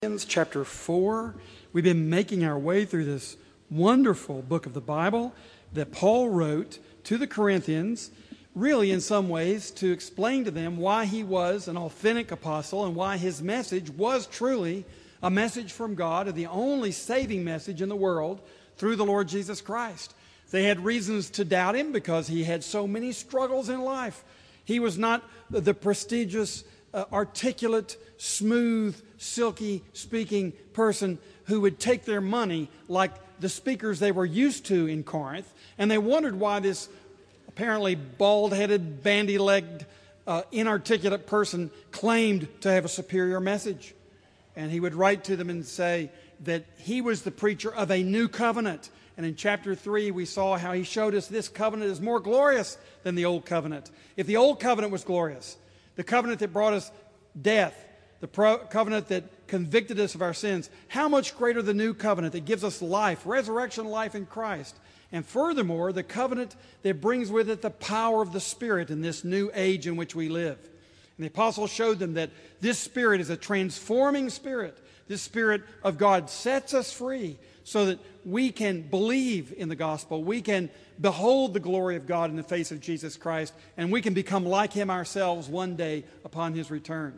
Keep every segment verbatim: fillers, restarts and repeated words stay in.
Corinthians chapter four. We've been making our way through this wonderful book of the Bible that Paul wrote to the Corinthians, really in some ways to explain to them why he was an authentic apostle and why his message was truly a message from God, and the only saving message in the world through the Lord Jesus Christ. They had reasons to doubt him because he had so many struggles in life. He was not the prestigious, uh, articulate, smooth, silky speaking person who would take their money like the speakers they were used to in Corinth. And they wondered why this apparently bald-headed, bandy-legged, uh, inarticulate person claimed to have a superior message. And he would write to them and say that he was the preacher of a new covenant. And in chapter three, we saw how he showed us this covenant is more glorious than the old covenant. If the old covenant was glorious, the covenant that brought us death, the pro- covenant that convicted us of our sins, how much greater the new covenant that gives us life, resurrection life in Christ. And furthermore, the covenant that brings with it the power of the Spirit in this new age in which we live. And the apostle showed them that this Spirit is a transforming Spirit. This Spirit of God sets us free so that we can believe in the gospel. We can behold the glory of God in the face of Jesus Christ, and we can become like Him ourselves one day upon His return.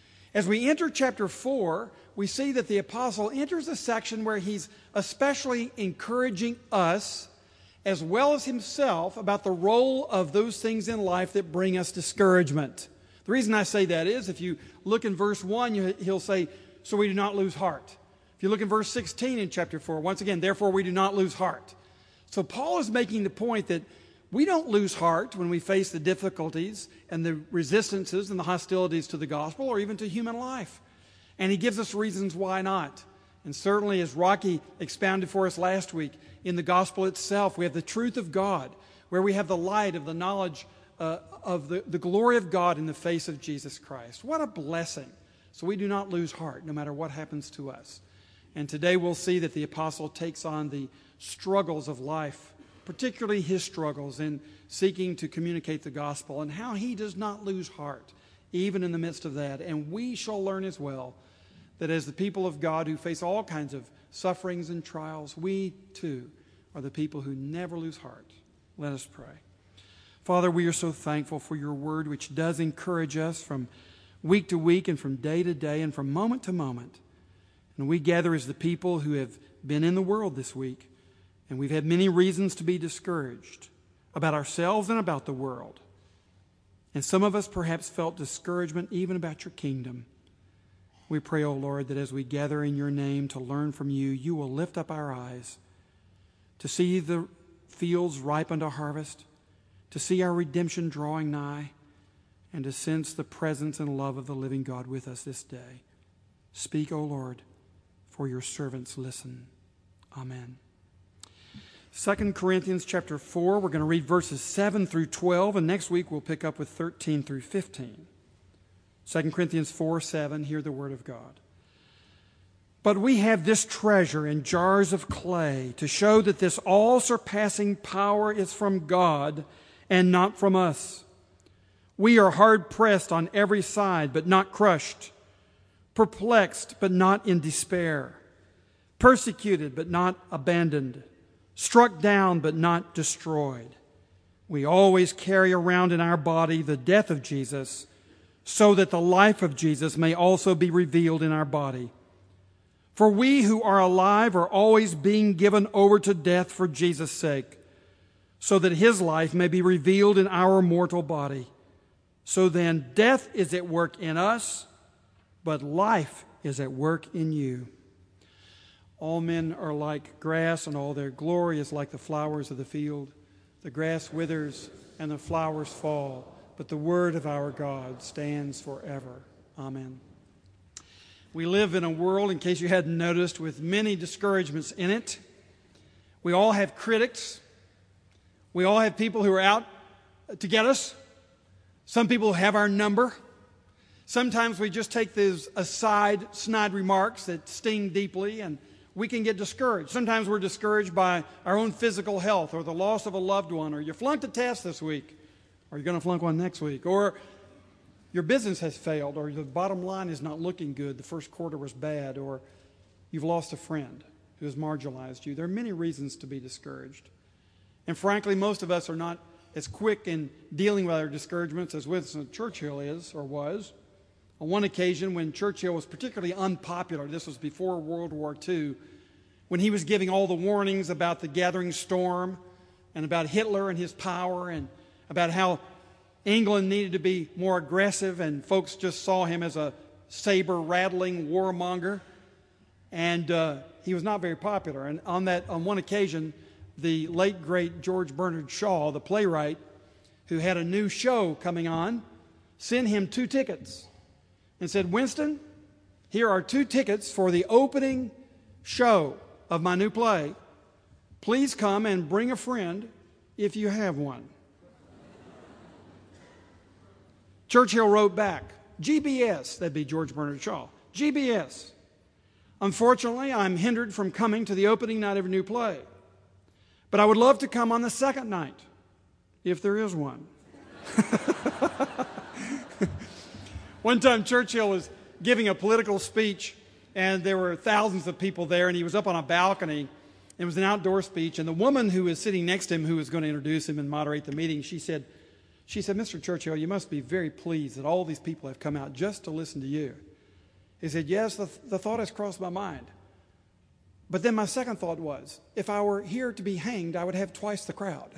As we enter chapter four, we see that the apostle enters a section where he's especially encouraging us as well as himself about the role of those things in life that bring us discouragement. The reason I say that is if you look in verse one, you, he'll say, so we do not lose heart. If you look in verse sixteen in chapter four, once again, therefore we do not lose heart. So Paul is making the point that we don't lose heart when we face the difficulties and the resistances and the hostilities to the gospel or even to human life. And he gives us reasons why not. And certainly, as Rocky expounded for us last week, in the gospel itself, we have the truth of God, where we have the light of the knowledge uh, of the, the glory of God in the face of Jesus Christ. What a blessing. So we do not lose heart, no matter what happens to us. And today we'll see that the apostle takes on the struggles of life, particularly his struggles in seeking to communicate the gospel, and how he does not lose heart, even in the midst of that. And we shall learn as well that as the people of God who face all kinds of sufferings and trials, we too are the people who never lose heart. Let us pray. Father, we are so thankful for your word, which does encourage us from week to week and from day to day and from moment to moment. And we gather as the people who have been in the world this week, and we've had many reasons to be discouraged about ourselves and about the world. And some of us perhaps felt discouragement even about your kingdom. We pray, O Lord, that as we gather in your name to learn from you, you will lift up our eyes to see the fields ripe unto harvest, to see our redemption drawing nigh, and to sense the presence and love of the living God with us this day. Speak, O Lord, for your servants listen. Amen. Second Corinthians chapter four, we're going to read verses seven through twelve, and next week we'll pick up with thirteen through fifteen. Second Corinthians four, seven, hear the word of God. But we have this treasure in jars of clay to show that this all-surpassing power is from God and not from us. We are hard-pressed on every side, but not crushed, perplexed, but not in despair, persecuted, but not abandoned, struck down, but not destroyed. We always carry around in our body the death of Jesus, so that the life of Jesus may also be revealed in our body. For we who are alive are always being given over to death for Jesus' sake, so that his life may be revealed in our mortal body. So then, death is at work in us, but life is at work in you. All men are like grass, and all their glory is like the flowers of the field. The grass withers, and the flowers fall, but the word of our God stands forever. Amen. We live in a world, in case you hadn't noticed, with many discouragements in it. We all have critics. We all have people who are out to get us. Some people have our number. Sometimes we just take those aside, snide remarks that sting deeply, and we can get discouraged. Sometimes we're discouraged by our own physical health or the loss of a loved one, or you flunked a test this week, or you're going to flunk one next week, or your business has failed, or the bottom line is not looking good, the first quarter was bad, or you've lost a friend who has marginalized you. There are many reasons to be discouraged. And frankly, most of us are not as quick in dealing with our discouragements as Winston Churchill is or was. On one occasion, when Churchill was particularly unpopular, this was before World War Two, when he was giving all the warnings about the gathering storm and about Hitler and his power and about how England needed to be more aggressive, and folks just saw him as a saber-rattling warmonger. And uh, he was not very popular. And on that, on one occasion, the late, great George Bernard Shaw, the playwright, who had a new show coming on, sent him two tickets and said, "Winston, here are two tickets for the opening show of my new play. Please come and bring a friend if you have one." Churchill wrote back, "G B S," that'd be George Bernard Shaw, "G B S. Unfortunately, I'm hindered from coming to the opening night of a new play. But I would love to come on the second night, if there is one." One time Churchill was giving a political speech, and there were thousands of people there, and he was up on a balcony. It was an outdoor speech, and the woman who was sitting next to him, who was going to introduce him and moderate the meeting, she said, she said, "Mister Churchill, you must be very pleased that all these people have come out just to listen to you." He said, "Yes, the, the thought has crossed my mind. But then my second thought was, if I were here to be hanged, I would have twice the crowd."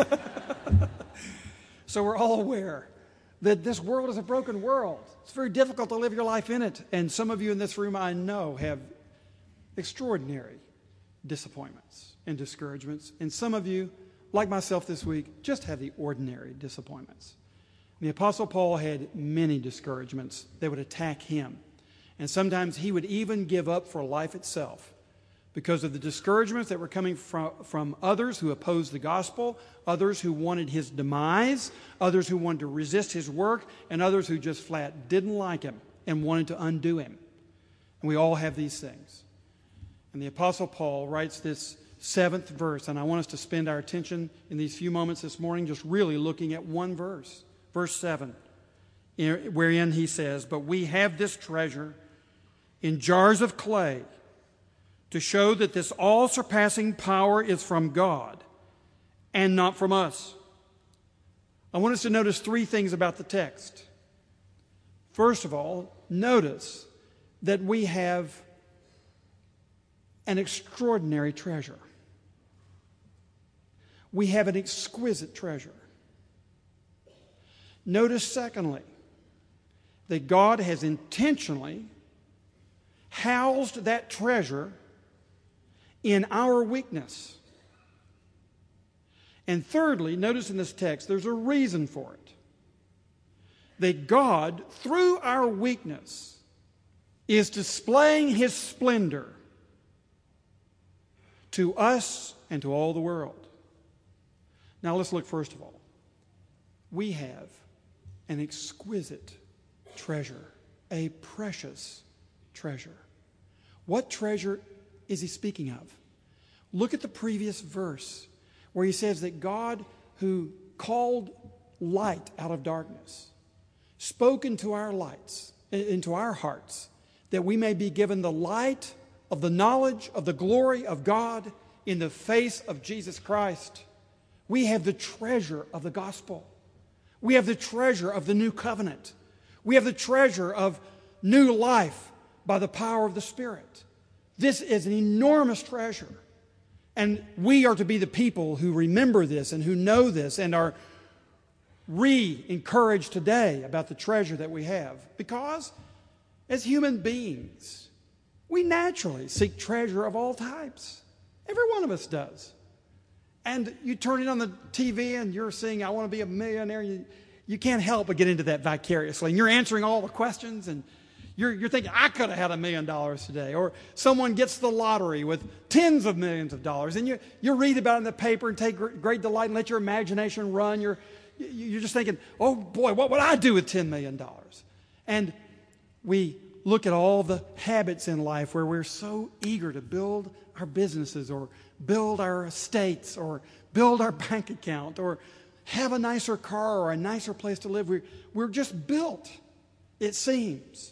So we're all aware that this world is a broken world. It's very difficult to live your life in it. And some of you in this room, I know, have extraordinary disappointments and discouragements. And some of you, like myself this week, just have the ordinary disappointments. The Apostle Paul had many discouragements that would attack him. And sometimes he would even give up for life itself because of the discouragements that were coming from, from others who opposed the gospel, others who wanted his demise, others who wanted to resist his work, and others who just flat didn't like him and wanted to undo him. And we all have these things. And the Apostle Paul writes this seventh verse, and I want us to spend our attention in these few moments this morning just really looking at one verse, verse seven, wherein he says, "But we have this treasure in jars of clay to show that this all-surpassing power is from God and not from us." I want us to notice three things about the text. First of all, notice that we have an extraordinary treasure. We have an exquisite treasure. Notice, secondly, that God has intentionally housed that treasure in our weakness. And thirdly, notice in this text, there's a reason for it. That God, through our weakness, is displaying His splendor to us and to all the world. Now let's look first of all. We have an exquisite treasure, a precious treasure. What treasure is he speaking of? Look at the previous verse where he says that God, who called light out of darkness, spoke into our lights, into our hearts, that we may be given the light of the knowledge of the glory of God in the face of Jesus Christ. We have the treasure of the gospel. We have the treasure of the new covenant. We have the treasure of new life by the power of the Spirit. This is an enormous treasure. And we are to be the people who remember this and who know this and are re-encouraged today about the treasure that we have. Because as human beings, we naturally seek treasure of all types. Every one of us does. And you turn it on the T V and you're seeing, "I want to be a millionaire." You, you can't help but get into that vicariously. And you're answering all the questions and you're, you're thinking, "I could have had a million dollars today." Or someone gets the lottery with tens of millions of dollars. And you, you read about it in the paper and take great delight and let your imagination run. You're, you're just thinking, "Oh boy, what would I do with ten million dollars? And we look at all the habits in life where we're so eager to build our businesses or build our estates or build our bank account or have a nicer car or a nicer place to live. We're, we're just built, it seems,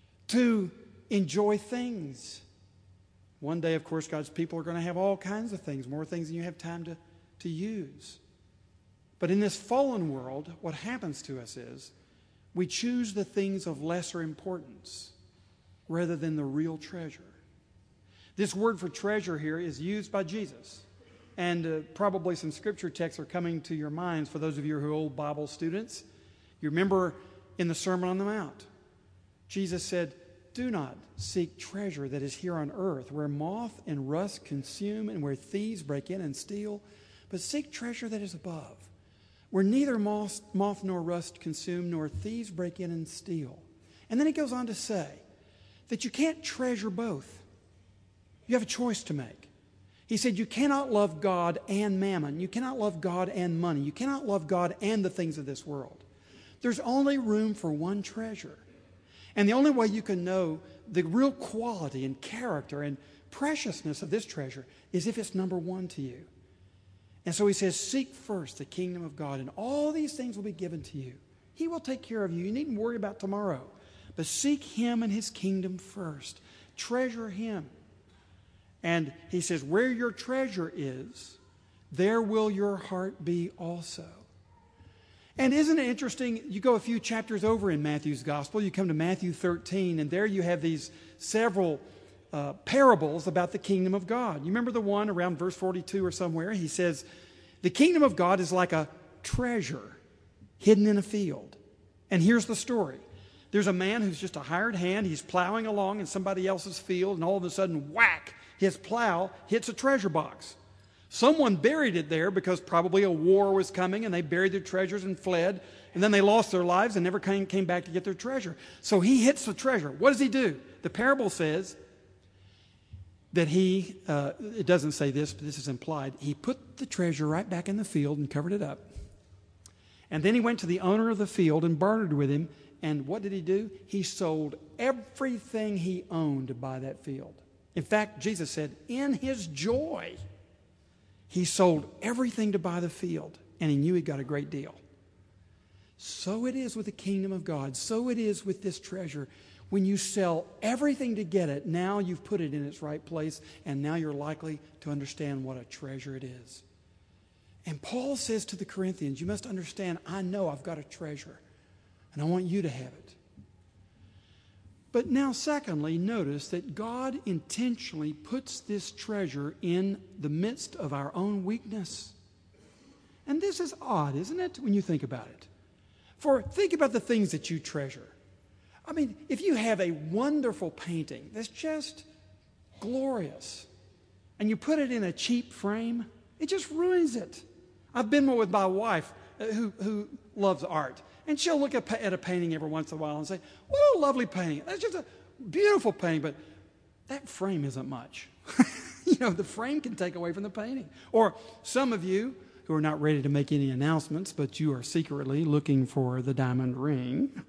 to enjoy things. One day, of course, God's people are going to have all kinds of things, more things than you have time to, to use. But in this fallen world, what happens to us is we choose the things of lesser importance rather than the real treasure. This word for treasure here is used by Jesus. And uh, probably some scripture texts are coming to your minds for those of you who are old Bible students. You remember in the Sermon on the Mount, Jesus said, "Do not seek treasure that is here on earth, where moth and rust consume and where thieves break in and steal, but seek treasure that is above, where neither moth, moth nor rust consume, nor thieves break in and steal." And then he goes on to say that you can't treasure both. You have a choice to make. He said you cannot love God and mammon. You cannot love God and money. You cannot love God and the things of this world. There's only room for one treasure. And the only way you can know the real quality and character and preciousness of this treasure is if it's number one to you. And so he says, seek first the kingdom of God, and all these things will be given to you. He will take care of you. You needn't worry about tomorrow. But seek him and his kingdom first. Treasure him. And he says, where your treasure is, there will your heart be also. And isn't it interesting? You go a few chapters over in Matthew's gospel, you come to Matthew thirteen, and there you have these several uh, parables about the kingdom of God. You remember the one around verse forty-two or somewhere? He says, the kingdom of God is like a treasure hidden in a field. And here's the story. There's a man who's just a hired hand. He's plowing along in somebody else's field, and all of a sudden, whack, his plow hits a treasure box. Someone buried it there because probably a war was coming, and they buried their treasures and fled, and then they lost their lives and never came, came back to get their treasure. So he hits the treasure. What does he do? The parable says that he, uh, it doesn't say this, but this is implied, he put the treasure right back in the field and covered it up. And then he went to the owner of the field and bartered with him, and what did he do? He sold everything he owned to buy that field. In fact, Jesus said, in his joy, he sold everything to buy the field, and he knew he got a great deal. So it is with the kingdom of God. So it is with this treasure. When you sell everything to get it, now you've put it in its right place, and now you're likely to understand what a treasure it is. And Paul says to the Corinthians, you must understand, I know I've got a treasure, and I want you to have it. But now, secondly, notice that God intentionally puts this treasure in the midst of our own weakness. And this is odd, isn't it, when you think about it? For think about the things that you treasure. I mean, if you have a wonderful painting that's just glorious, and you put it in a cheap frame, it just ruins it. I've been with my wife who, who loves art. And she'll look at, at a painting every once in a while and say, what a lovely painting. That's just a beautiful painting, but that frame isn't much. You know, the frame can take away from the painting. Or some of you who are not ready to make any announcements, but you are secretly looking for the diamond ring.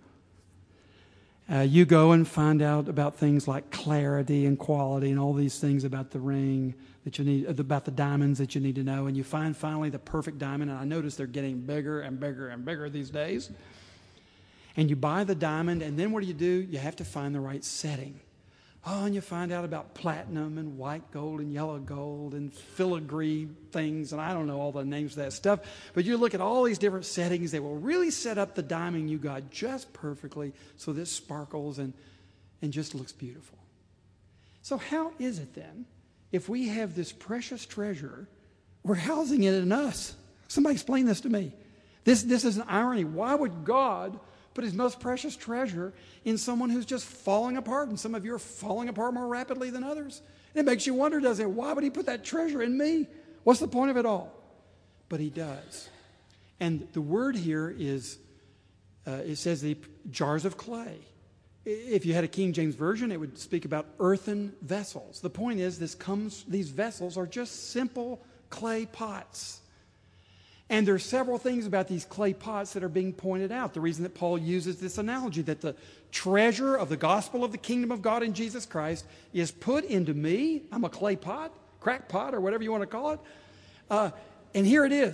Uh, you go and find out about things like clarity and quality and all these things about the ring that you need, about the diamonds that you need to know. And you find finally the perfect diamond. And I notice they're getting bigger and bigger and bigger these days. And you buy the diamond, and then what do you do? You have to find the right setting. Oh, and you find out about platinum and white gold and yellow gold and filigree things, and I don't know all the names of that stuff. But you look at all these different settings that will really set up the diamond you got just perfectly so this sparkles and, and just looks beautiful. So how is it then, if we have this precious treasure, we're housing it in us? Somebody explain this to me. This, this is an irony. Why would God put his most precious treasure in someone who's just falling apart? And some of you are falling apart more rapidly than others. And it makes you wonder, doesn't it? Why would he put that treasure in me? What's the point of it all? But he does. And the word here is, uh, it says the jars of clay. If you had a King James Version, it would speak about earthen vessels. The point is, this comes; these vessels are just simple clay pots. And there are several things about these clay pots that are being pointed out. The reason that Paul uses this analogy, that the treasure of the gospel of the kingdom of God in Jesus Christ is put into me. I'm a clay pot, crack pot, or whatever you want to call it. Uh, and here it is.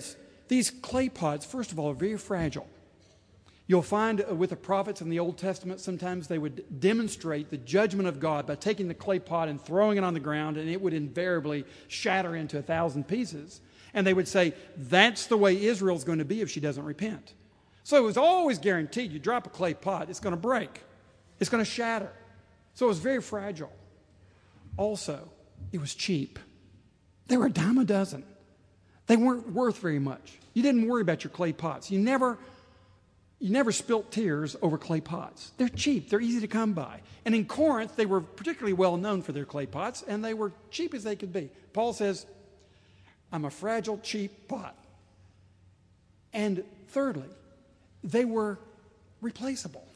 these clay pots, first of all, are very fragile. You'll find with the prophets in the Old Testament, sometimes they would demonstrate the judgment of God by taking the clay pot and throwing it on the ground, and it would invariably shatter into a thousand pieces. And they would say, that's the way Israel's going to be if she doesn't repent. So it was always guaranteed, you drop a clay pot, it's going to break. It's going to shatter. So it was very fragile. Also, it was cheap. They were a dime a dozen. They weren't worth very much. You didn't worry about your clay pots. You never... You never spilt tears over clay pots. They're cheap. They're easy to come by. And in Corinth, they were particularly well known for their clay pots, and they were cheap as they could be. Paul says, I'm a fragile, cheap pot. And thirdly, they were replaceable.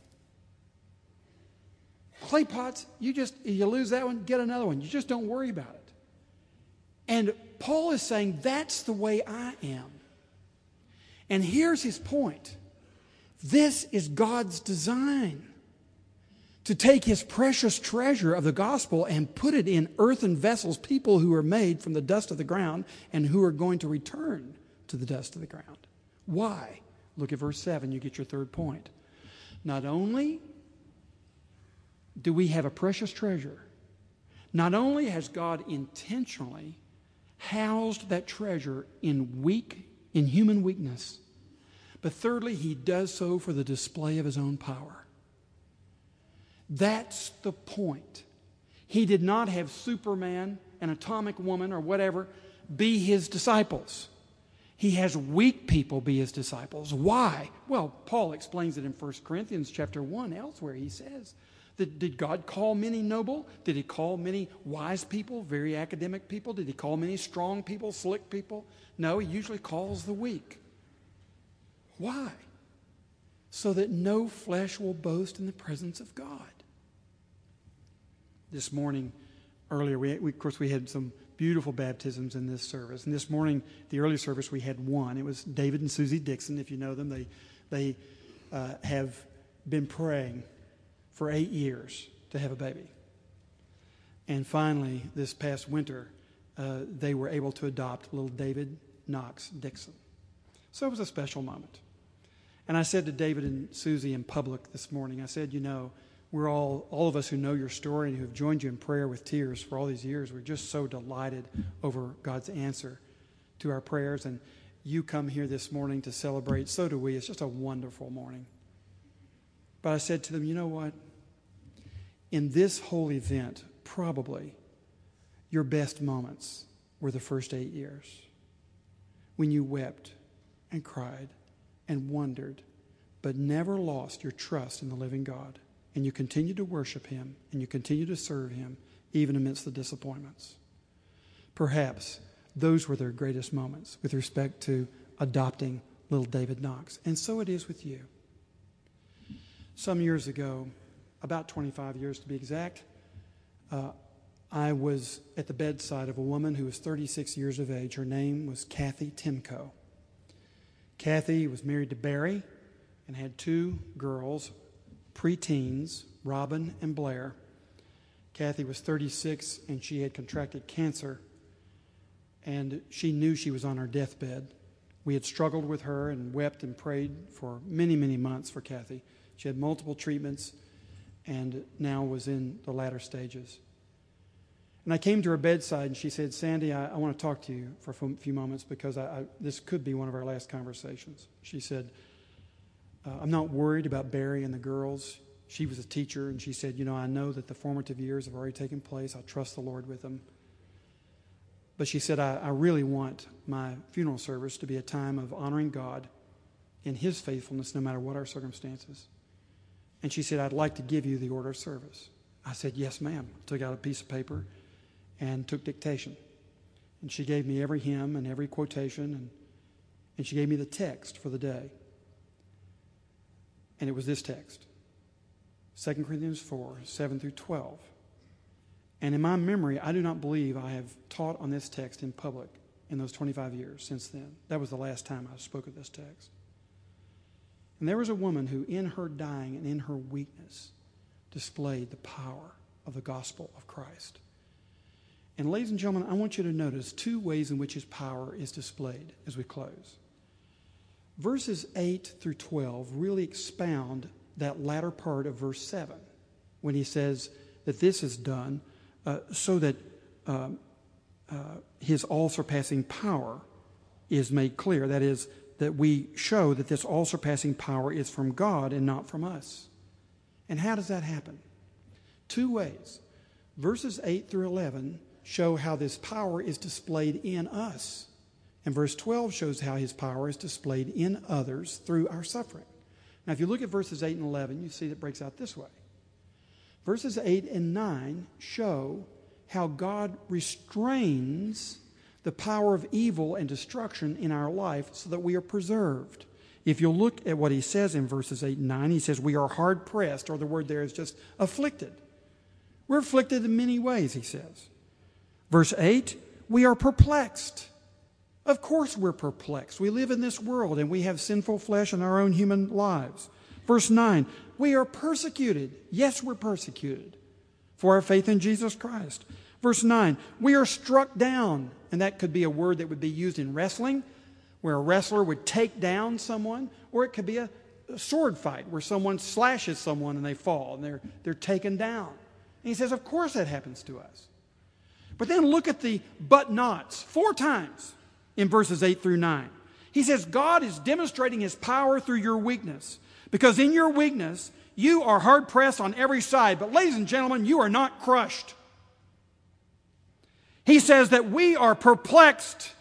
Clay pots, you just, you lose that one, get another one. You just don't worry about it. And Paul is saying, that's the way I am. And here's his point. This is God's design, to take his precious treasure of the gospel and put it in earthen vessels, people who are made from the dust of the ground and who are going to return to the dust of the ground. Why? Look at verse seven, you get your third point. Not only do we have a precious treasure, not only has God intentionally housed that treasure in weak, in human weakness, but thirdly, he does so for the display of his own power. That's the point. He did not have Superman, an atomic woman, or whatever, be his disciples. He has weak people be his disciples. Why? Well, Paul explains it in First Corinthians chapter one elsewhere. He says, that, did God call many noble? Did he call many wise people, very academic people? Did he call many strong people, slick people? No, he usually calls the weak. Why? So that no flesh will boast in the presence of God. This morning, earlier, we, we, of course, we had some beautiful baptisms in this service. And this morning, the early service, we had one. It was David and Susie Dixon. If you know them, they, they uh, have been praying for eight years to have a baby. And finally, this past winter, uh, they were able to adopt little David Knox Dixon. So it was a special moment. And I said to David and Susie in public this morning, I said, you know, we're all, all of us who know your story and who have joined you in prayer with tears for all these years, we're just so delighted over God's answer to our prayers. And you come here this morning to celebrate. So do we. It's just a wonderful morning. But I said to them, you know what? In this whole event, probably your best moments were the first eight years when you wept and cried and wondered, but never lost your trust in the living God. And you continue to worship him, and you continue to serve him, even amidst the disappointments. Perhaps those were their greatest moments with respect to adopting little David Knox. And so it is with you. Some years ago, about twenty-five years to be exact, uh, I was at the bedside of a woman who was thirty-six years of age. Her name was Kathy Timko. Kathy was married to Barry and had two girls, preteens, Robin and Blair. Kathy was thirty-six and she had contracted cancer, and she knew she was on her deathbed. We had struggled with her and wept and prayed for many, many months for Kathy. She had multiple treatments and now was in the latter stages. And I came to her bedside and she said, Sandy, I, I want to talk to you for a few moments because I, I, this could be one of our last conversations. She said, uh, I'm not worried about Barry and the girls. She was a teacher and she said, you know, I know that the formative years have already taken place. I trust the Lord with them. But she said, I, I really want my funeral service to be a time of honoring God in his faithfulness no matter what our circumstances. And she said, I'd like to give you the order of service. I said, yes, ma'am. Took out a piece of paper and took dictation. And she gave me every hymn and every quotation, and, and she gave me the text for the day. And it was this text, Second Corinthians four, seven through twelve. And in my memory, I do not believe I have taught on this text in public in those twenty-five years since then. That was the last time I spoke of this text. And there was a woman who, in her dying and in her weakness, displayed the power of the gospel of Christ. And ladies and gentlemen, I want you to notice two ways in which his power is displayed as we close. verses eight through twelve really expound that latter part of verse seven when he says that this is done uh, so that uh, uh, his all-surpassing power is made clear. That is, that we show that this all-surpassing power is from God and not from us. And how does that happen? Two ways. Verses eight through eleven show how this power is displayed in us. And verse twelve shows how his power is displayed in others through our suffering. Now, if you look at verses eight and eleven, you see that it breaks out this way. Verses eight and nine show how God restrains the power of evil and destruction in our life so that we are preserved. If you'll look at what he says in verses eight and nine, he says we are hard pressed, or the word there is just afflicted. We're afflicted in many ways, he says. Verse eight, we are perplexed. Of course we're perplexed. We live in this world and we have sinful flesh in our own human lives. Verse nine, we are persecuted. Yes, we're persecuted for our faith in Jesus Christ. Verse nine, we are struck down. And that could be a word that would be used in wrestling, where a wrestler would take down someone, or it could be a, a sword fight where someone slashes someone and they fall and they're, they're taken down. And he says, of course that happens to us. But then look at the but nots four times in verses eight through nine. He says, God is demonstrating his power through your weakness, because in your weakness, you are hard pressed on every side. But ladies and gentlemen, you are not crushed. He says that we are perplexed,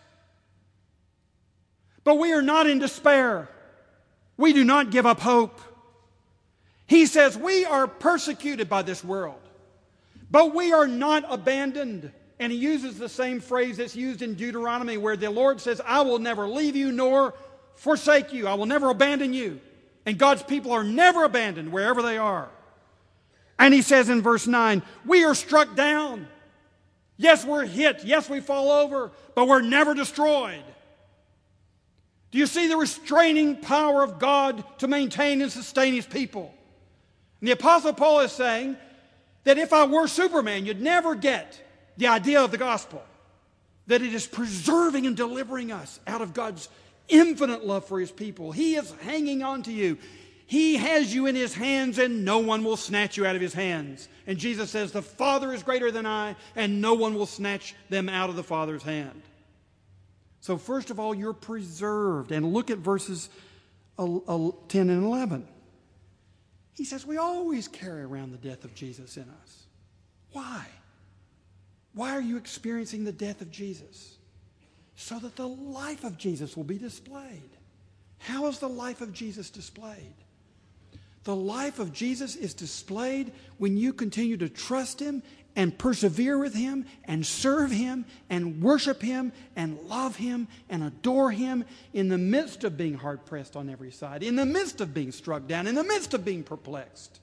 but we are not in despair. We do not give up hope. He says we are persecuted by this world, but we are not abandoned. And he uses the same phrase that's used in Deuteronomy, where the Lord says, I will never leave you nor forsake you. I will never abandon you. And God's people are never abandoned wherever they are. And he says in verse nine, we are struck down. Yes, we're hit. Yes, we fall over, but we're never destroyed. Do you see the restraining power of God to maintain and sustain his people? And the Apostle Paul is saying that if I were Superman, you'd never get the idea of the gospel, that it is preserving and delivering us out of God's infinite love for his people. He is hanging on to you. He has you in his hands, and no one will snatch you out of his hands. And Jesus says, the Father is greater than I, and no one will snatch them out of the Father's hand. So first of all, you're preserved. And look at verses ten and eleven. He says, we always carry around the death of Jesus in us. Why? Why are you experiencing the death of Jesus? So that the life of Jesus will be displayed. How is the life of Jesus displayed? The life of Jesus is displayed when you continue to trust him and persevere with him and serve him and worship him and love him and adore him in the midst of being hard pressed on every side, in the midst of being struck down, in the midst of being perplexed.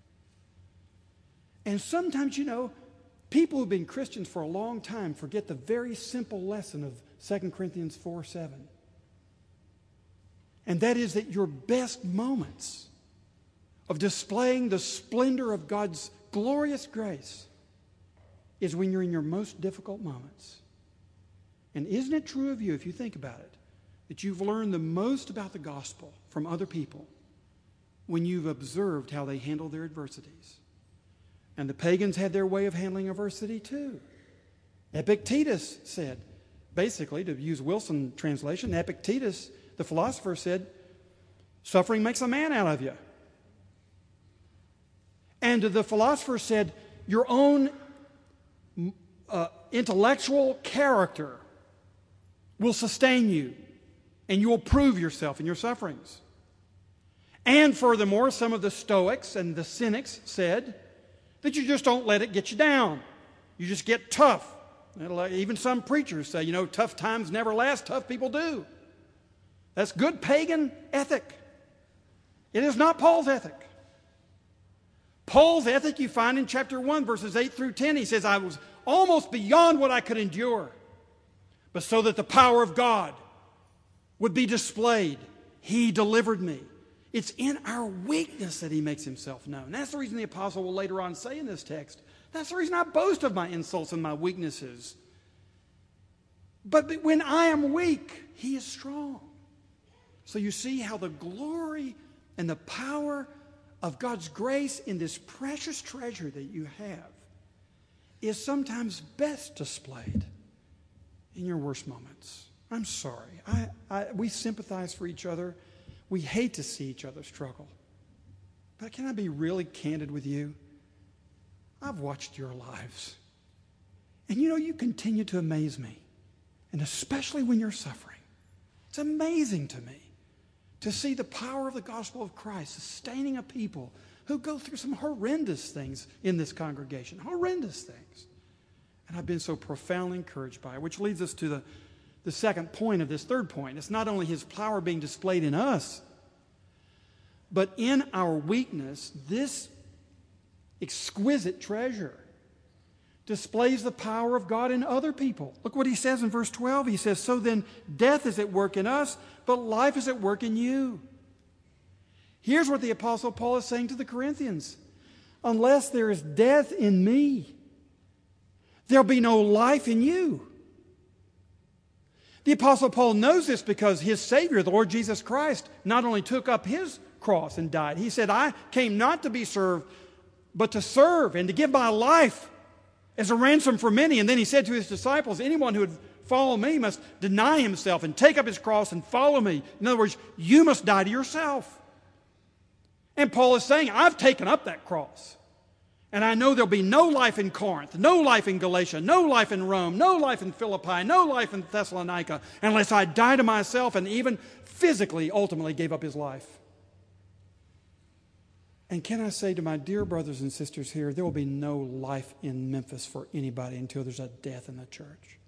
And sometimes, you know, people who've been Christians for a long time forget the very simple lesson of Second Corinthians four seven. And that is that your best moments of displaying the splendor of God's glorious grace is when you're in your most difficult moments. And isn't it true of you, if you think about it, that you've learned the most about the gospel from other people when you've observed how they handle their adversities? And the pagans had their way of handling adversity too. Epictetus said, basically, to use Wilson translation, Epictetus, the philosopher, said, suffering makes a man out of you. And the philosopher said, your own uh, intellectual character will sustain you, and you will prove yourself in your sufferings. And furthermore, some of the Stoics and the Cynics said that you just don't let it get you down. You just get tough. Even some preachers say, you know, tough times never last, tough people do. That's good pagan ethic. It is not Paul's ethic. Paul's ethic you find in chapter one, verses eight through ten. He says, I was almost beyond what I could endure, but so that the power of God would be displayed, he delivered me. It's in our weakness that he makes himself known. That's the reason the apostle will later on say in this text, that's the reason I boast of my insults and my weaknesses. But when I am weak, he is strong. So you see how the glory and the power of God's grace in this precious treasure that you have is sometimes best displayed in your worst moments. I'm sorry. I, I, we sympathize for each other. We hate to see each other struggle. But can I be really candid with you? I've watched your lives. And you know, you continue to amaze me. And especially when you're suffering. It's amazing to me to see the power of the gospel of Christ sustaining a people who go through some horrendous things in this congregation. Horrendous things. And I've been so profoundly encouraged by it, which leads us to the, the second point of this third point. It's not only his power being displayed in us, but in our weakness, this exquisite treasure displays the power of God in other people. Look what he says in verse twelve. He says, so then death is at work in us, but life is at work in you. Here's what the Apostle Paul is saying to the Corinthians. Unless there is death in me, there'll be no life in you. The Apostle Paul knows this because his Savior, the Lord Jesus Christ, not only took up his cross and died. He said, I came not to be served, but to serve and to give my life as a ransom for many. And then he said to his disciples, anyone who would follow me must deny himself and take up his cross and follow me. In other words, you must die to yourself. And Paul is saying, I've taken up that cross. And I know there'll be no life in Corinth, no life in Galatia, no life in Rome, no life in Philippi, no life in Thessalonica, unless I die to myself and even physically, ultimately gave up his life. And can I say to my dear brothers and sisters here, there will be no life in Memphis for anybody until there's a death in the church.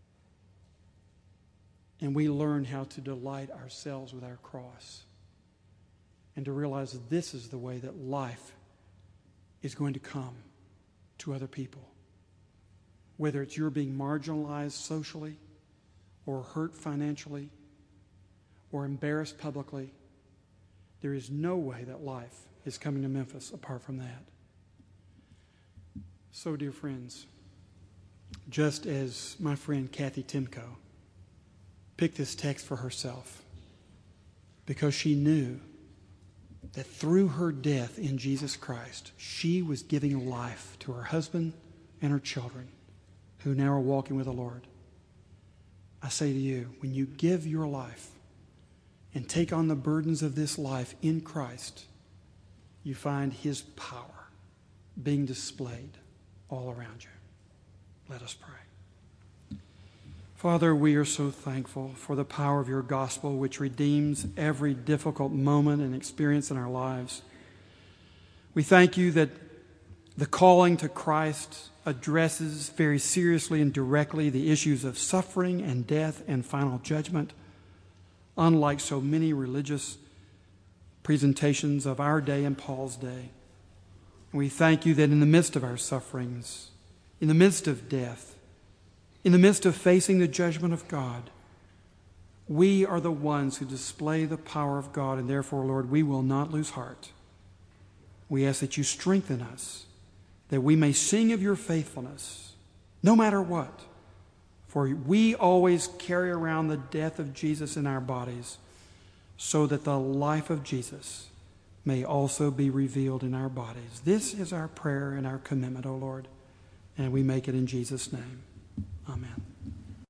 And we learn how to delight ourselves with our cross and to realize that this is the way that life is going to come to other people. Whether it's you're being marginalized socially or hurt financially or embarrassed publicly, there is no way that life is coming to Memphis apart from that. So, dear friends, just as my friend Kathy Timko picked this text for herself because she knew that through her death in Jesus Christ, she was giving life to her husband and her children who now are walking with the Lord. I say to you, when you give your life and take on the burdens of this life in Christ, you find his power being displayed all around you. Let us pray. Father, we are so thankful for the power of your gospel, which redeems every difficult moment and experience in our lives. We thank you that the calling to Christ addresses very seriously and directly the issues of suffering and death and final judgment, unlike so many religious presentations of our day and Paul's day. And we thank you that in the midst of our sufferings, in the midst of death, in the midst of facing the judgment of God, we are the ones who display the power of God, and therefore, Lord, we will not lose heart. We ask that you strengthen us, that we may sing of your faithfulness, no matter what. For we always carry around the death of Jesus in our bodies, so that the life of Jesus may also be revealed in our bodies. This is our prayer and our commitment, O Lord, and we make it in Jesus' name. Amen.